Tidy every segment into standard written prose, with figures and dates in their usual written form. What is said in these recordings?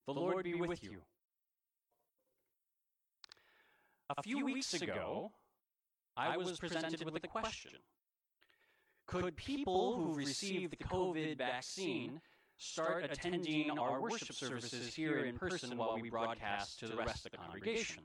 The Lord be with you. A few weeks ago, I was presented with a question. Could people who received the COVID vaccine start attending our worship services here in person while we broadcast to the rest of the congregation?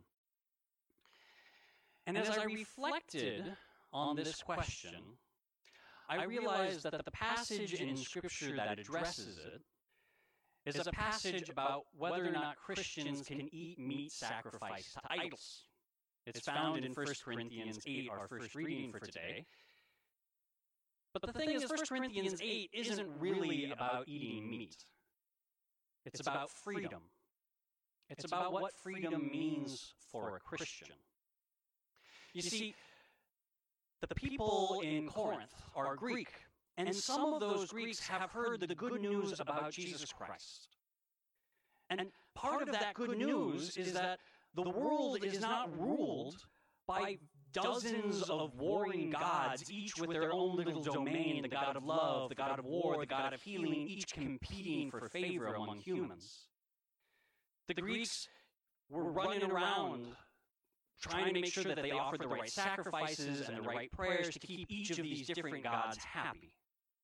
And as I reflected on this question, I realized that the passage in Scripture that addresses it is a passage about whether or not Christians can eat meat sacrificed to idols. It's found in 1 Corinthians 8, our first reading for today. But the thing is, 1 Corinthians 8 isn't really about eating meat. It's about freedom. It's about what freedom means for a Christian. You see, the people in Corinth are Greek, and some of those Greeks have heard the good news about Jesus Christ. And part of that good news is that the world is not ruled by dozens of warring gods, each with their own little domain, the god of love, the god of war, the god of healing, each competing for favor among humans. The Greeks were running around trying to make sure that they offered the right sacrifices and the right prayers to keep each of these different gods happy.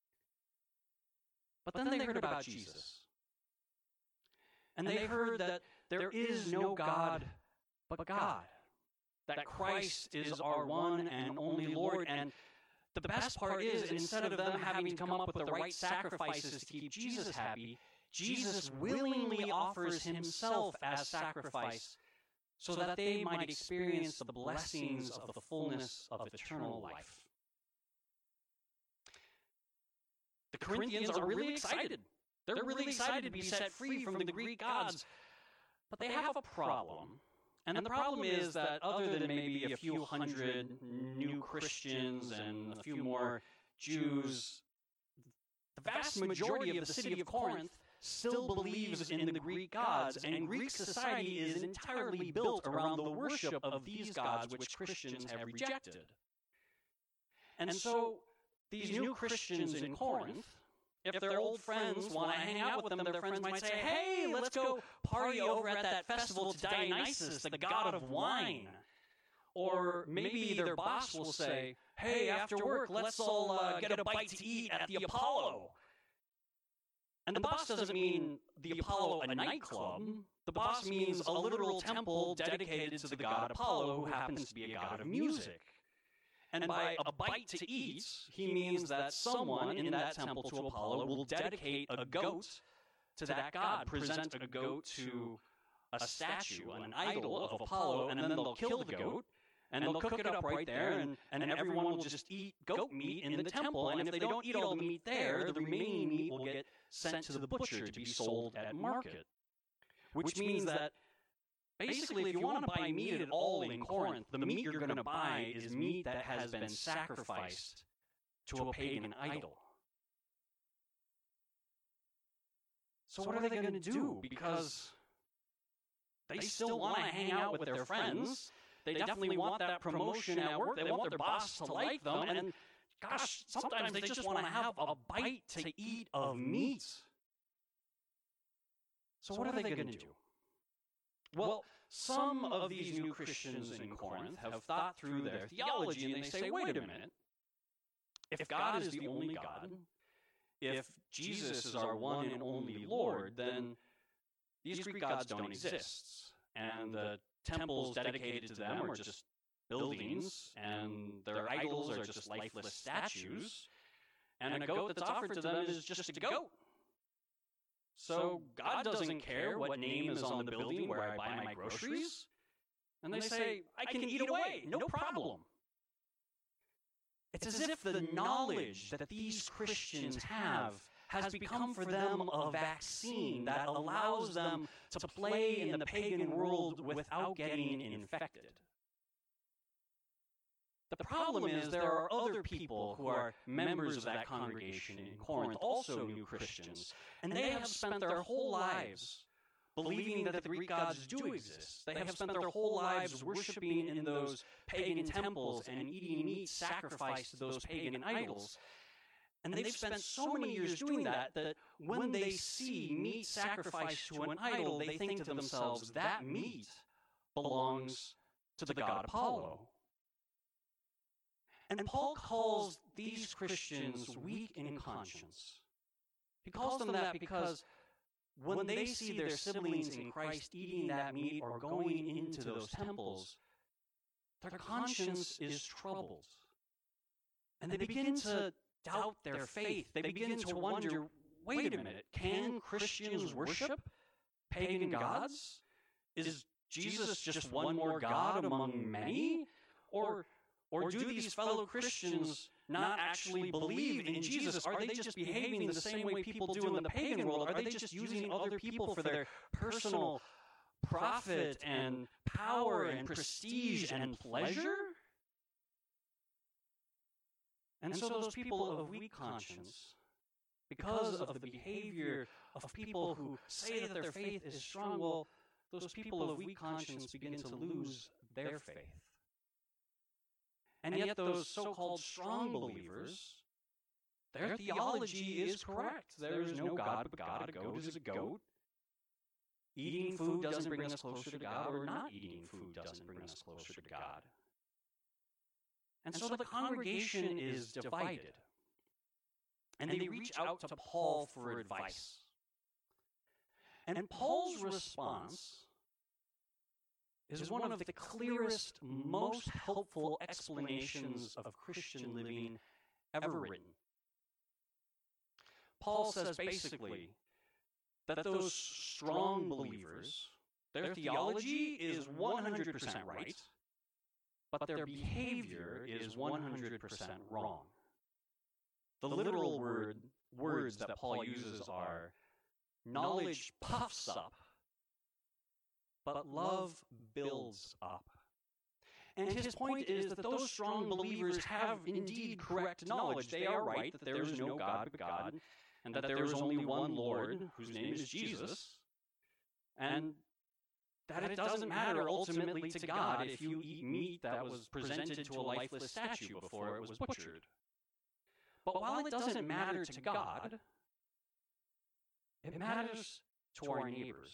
But then they heard about Jesus. And they heard that there is no God but God. That Christ is our one and only Lord. And the best part is, instead of them having to come up with the right sacrifices to keep Jesus happy, Jesus willingly offers himself as sacrifice so that they might experience the blessings of the fullness of eternal life. The Corinthians are really excited. They're really excited to be set free from the Greek gods. But they have a problem. And the problem is that other than maybe a few hundred new Christians and a few more Jews, the vast majority of the city of Corinth still believes in the Greek gods, and Greek society is entirely built around the worship of these gods which Christians have rejected. And so these new Christians in Corinth, if their old friends want to hang out with them, their friends might say, hey, let's go party over at that festival to Dionysus, the god of wine. Or maybe their boss will say, hey, after work, let's all get a bite to eat at the Apollo. And the boss doesn't mean the Apollo, a nightclub. The boss means a literal temple dedicated to the god Apollo, who happens to be a god of music. And by a bite to eat, he means that someone in that temple to Apollo will dedicate a goat to that god, present a goat to a statue, an idol of Apollo, and then they'll kill the goat, and they'll cook it up right there, and everyone will just eat goat meat in the temple, and if they don't eat all the meat there, the remaining meat will get sent to the butcher to be sold at market. Which means that basically, if you want to buy meat at all in Corinth, the meat you're going to buy is meat that has been sacrificed to a pagan idol. So what are they going to do? Because they still want to hang out with their friends. They definitely want that promotion at work. They want their boss to like them. And gosh, sometimes they just want to have a bite to eat of meat. So what are they going to do? Well, some of these new Christians in Corinth have thought through their theology, and they say, wait a minute. If God is the only God, if Jesus is our one and only Lord, then these Greek gods don't exist. And the temples dedicated to them are just buildings, and their idols are just lifeless statues. And a goat that's offered to them is just a goat. So God doesn't care what name is on the building where I buy my groceries. And they say, I can eat away, no problem. It's as if the knowledge that these Christians have has become for them a vaccine that allows them to play in the pagan world without getting infected. The problem is there are other people who are members of that congregation in Corinth, also new Christians, and they have spent their whole lives believing that the Greek gods do exist. They have spent their whole lives worshiping in those pagan temples and eating meat sacrificed to those pagan idols. And they've spent so many years doing that when they see meat sacrificed to an idol, they think to themselves, that meat belongs to the god Apollo. And Paul calls these Christians weak in conscience. He calls them that because when they see their siblings in Christ eating that meat or going into those temples, their conscience is troubled. And they begin to doubt their faith. They begin to wonder, wait a minute, can Christians worship pagan gods? Is Jesus just one more god among many? Or do these fellow Christians not actually believe in Jesus? Are they just behaving the same way people do in the pagan world? Are they just using other people for their personal profit and power and prestige and pleasure? And so those people of weak conscience, because of the behavior of people who say that their faith is strong, well, those people of weak conscience begin to lose their faith. And yet those so-called strong believers, their theology is correct. There is no God but God. A goat is a goat. Eating food doesn't bring us closer to God, or not eating food doesn't bring us closer to God. And so the congregation is divided. And they reach out to Paul for advice. And Paul's response is one of the clearest, most helpful explanations of Christian living ever written. Paul says basically that those strong believers, their theology is 100% right, but their behavior is 100% wrong. The literal words that Paul uses are, knowledge puffs up, but love builds up. And his point is that those strong believers have indeed correct knowledge. They are right that there is no God but God, and that there is only one Lord, whose name is Jesus, and that it doesn't matter ultimately to God if you eat meat that was presented to a lifeless statue before it was butchered. But while it doesn't matter to God, it matters to our neighbors.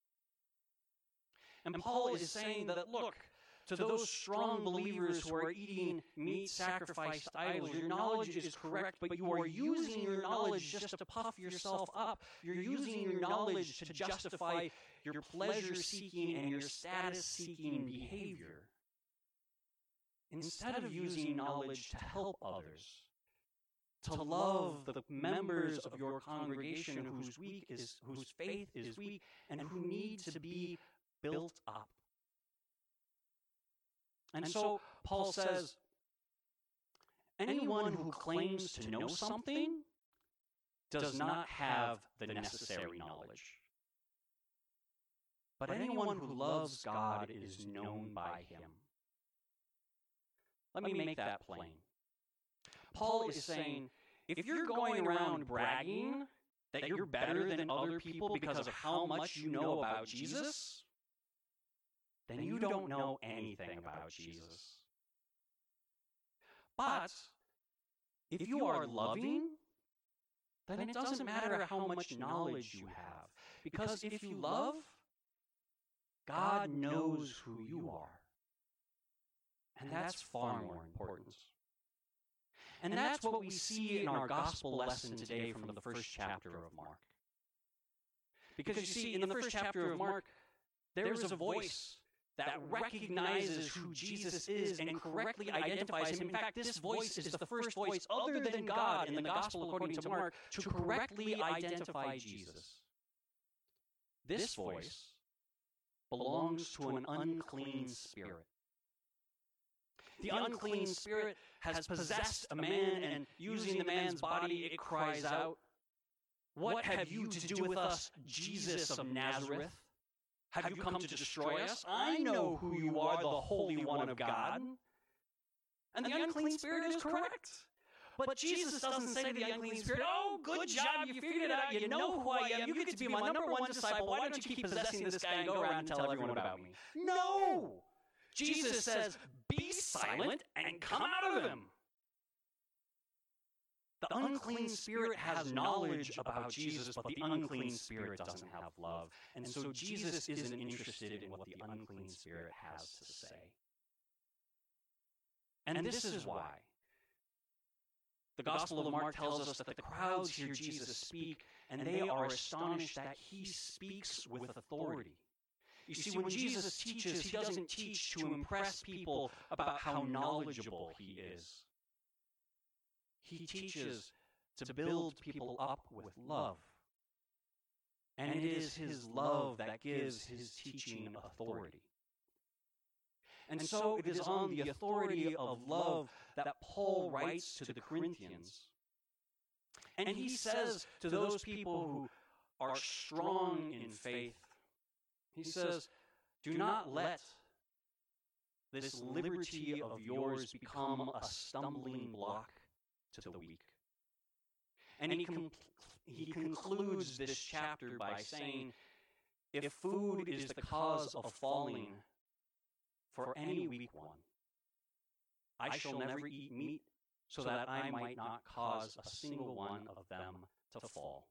And Paul is saying that, look, to those strong believers who are eating meat sacrificed to idols, your knowledge is correct, but you are using your knowledge just to puff yourself up. You're using your knowledge to justify your pleasure-seeking and your status-seeking behavior, instead of using knowledge to help others, to love the members of your congregation whose faith is weak and who need to be built up. And so Paul says, anyone who claims to know something does not have the necessary knowledge. But anyone who loves God is known by him. Let me make that plain. Paul is saying, if you're going around bragging that you're better than other people because of how much you know about Jesus, then you don't know anything about Jesus. But if you are loving, then it doesn't matter how much knowledge you have. Because if you love, God knows who you are. And that's far more important. And that's what we see in our gospel lesson today from the first chapter of Mark. Because you see, in the first chapter of Mark, there is a voice that recognizes who Jesus is and correctly identifies him. In fact, this voice is the first voice other than God in the gospel according to Mark to correctly identify Jesus. This voice belongs to an unclean spirit. The unclean spirit has possessed a man, and using the man's body, it cries out, "What have you to do with us, Jesus of Nazareth? Have you come to destroy us? I know who you are, the Holy One of God." And the unclean spirit is correct. But Jesus doesn't say to the unclean spirit, "Oh, good job, you figured it out, you know who I am, you get to be my number one disciple, why don't you keep possessing this guy and go around and tell everyone about me?" No! Jesus says, "Be silent and come out of him." The unclean spirit has knowledge about Jesus, but the unclean spirit doesn't have love. And so Jesus isn't interested in what the unclean spirit has to say. And this is why the Gospel of Mark tells us that the crowds hear Jesus speak, and they are astonished that he speaks with authority. You see, when Jesus teaches, he doesn't teach to impress people about how knowledgeable he is. He teaches to build people up with love. And it is his love that gives his teaching authority. And so it is on the authority of love that Paul writes to the Corinthians. And he says to those people who are strong in faith, he says, do not let this liberty of yours become a stumbling block to the weak. And he concludes this chapter by saying, if food is the cause of falling for any weak one, I shall never eat meat so that I might not cause a single one of them to fall.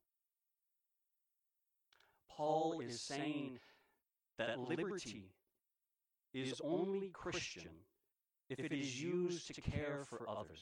Paul is saying that liberty is only Christian if it is used to care for others.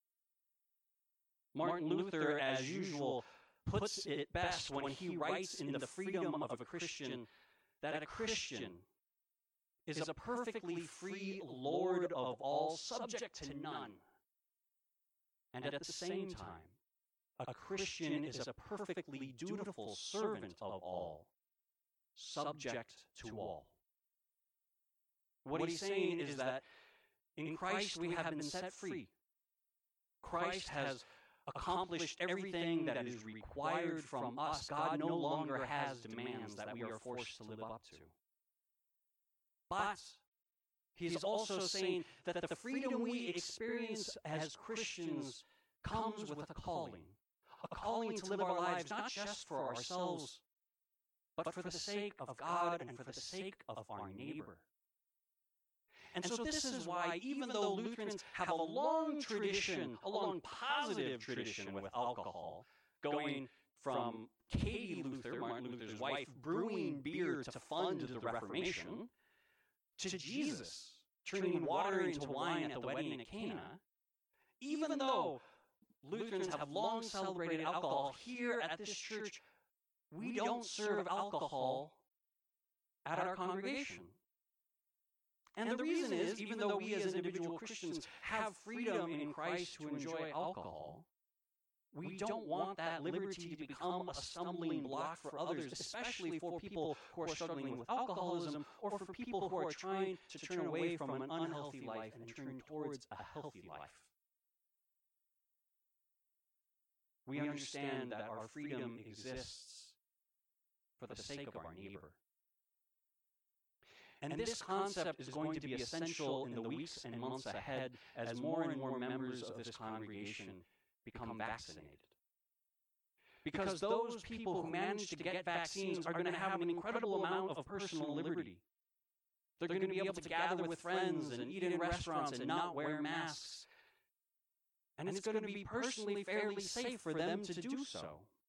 Martin Luther, as usual, puts it best when he writes in The Freedom of a Christian that a Christian is a perfectly free Lord of all, subject to none. And at the same time, a Christian is a perfectly dutiful servant of all, subject to all. What he's saying is that in Christ we have been set free. Christ has accomplished everything that is required from us. God no longer has demands that we are forced to live up to. But he's also saying that the freedom we experience as Christians comes with a calling to live our lives not just for ourselves, but for the sake of God and for the sake of our neighbor. And so this is why, even though Lutherans have a long tradition, a long positive tradition with alcohol, going from Katie Luther, Martin Luther's wife, brewing beer to fund the Reformation, to Jesus turning water into wine at the wedding at Cana, even though Lutherans have long celebrated alcohol, here at this church, we don't serve alcohol at our congregation. And the reason is, even though we as individual Christians have freedom in Christ to enjoy alcohol, we don't want that liberty to become a stumbling block for others, especially for people who are struggling with alcoholism or for people who are trying to turn away from an unhealthy life and turn towards a healthy life. We understand that our freedom exists for the sake of our neighbor. And this concept is going to be essential in the weeks and months ahead as more and more members of this congregation become vaccinated. Because those people who manage to get vaccines are going to have an incredible amount of personal liberty. They're going to be able to gather with friends and eat in restaurants and not wear masks. And it's going to be personally fairly safe for them to do so.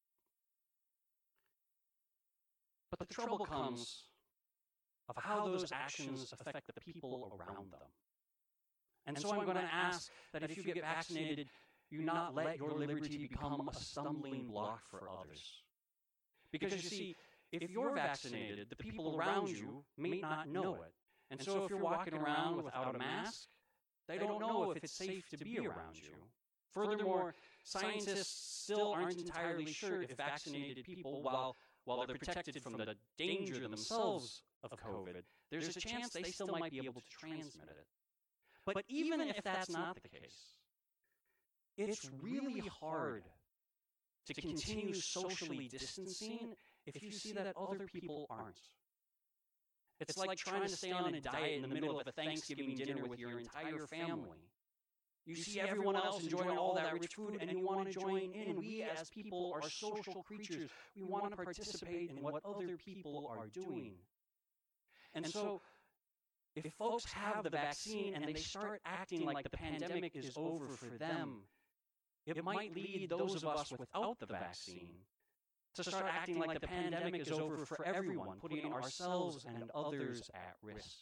But the trouble comes of how those actions affect the people around them. And so I'm going to ask that if you get vaccinated, you not let your liberty become a stumbling block for others. Because you see, if you're vaccinated, the people around you may not know it. And so if you're walking around without a mask, they don't know if it's safe to be around you. Furthermore, scientists still aren't entirely sure if vaccinated people, while they're protected from the danger themselves of COVID, there's a chance they still might be able to transmit it. But even if that's not the case, it's really hard to continue socially distancing if you see that other people aren't. It's like trying to stay on a diet in the middle of a Thanksgiving dinner with your entire family. You see everyone else enjoying all that rich food and you want to join in. We as people are social creatures. We want to participate in what other people are doing. And so, if folks have the vaccine and they start acting like the pandemic is over for them, it might lead those of us without the vaccine to start acting like the pandemic is over for everyone, putting ourselves and others at risk.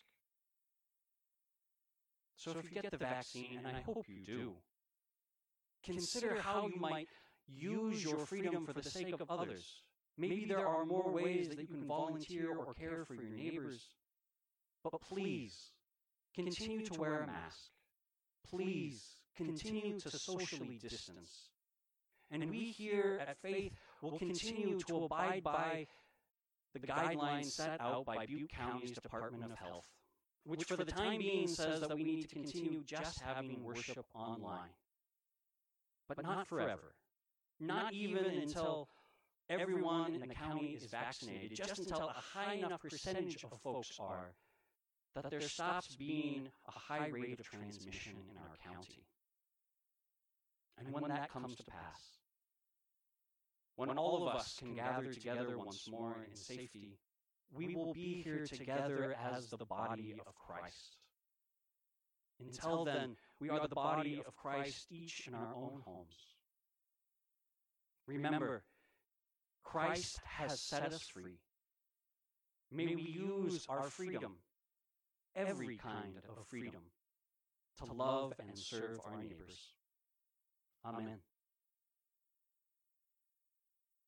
So if you get the vaccine, and I hope you do, consider how you might use your freedom for the sake of others. Maybe there are more ways that you can volunteer or care for your neighbors. But please, continue to wear a mask. Please, continue to socially distance. And we here at Faith will continue to abide by the guidelines set out by Butte County's Department of Health, which for the time being says that we need to continue just having worship online. But not forever. Not even until everyone in the county is vaccinated, just until a high enough percentage of folks are, that there stops being a high rate of transmission in our county. And when that comes to pass, when all of us can gather together once more in safety, we will be here together as the body of Christ. Until then, we are the body of Christ, each in our own homes. Remember, Christ has set us free. May we use our freedom, every kind of freedom, to love and serve our neighbors. Amen.